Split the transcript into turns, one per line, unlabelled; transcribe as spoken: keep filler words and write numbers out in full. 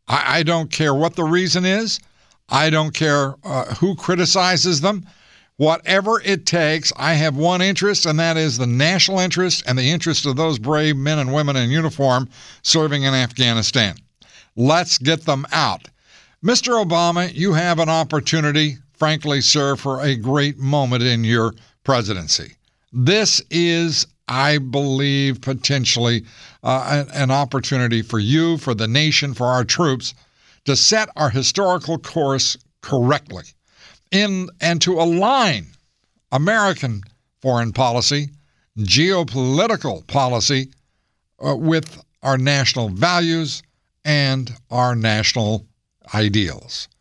I, I don't care what the reason is. I don't care uh, who criticizes them. Whatever it takes, I have one interest, and that is the national interest and the interest of those brave men and women in uniform serving in Afghanistan. Let's get them out. Mister Obama, you have an opportunity, frankly, sir, for a great moment in your presidency. This is, I believe, potentially uh, an, an opportunity for you, for the nation, for our troops to set our historical course correctly in and to align American foreign policy, geopolitical policy uh, with our national values and our national ideals.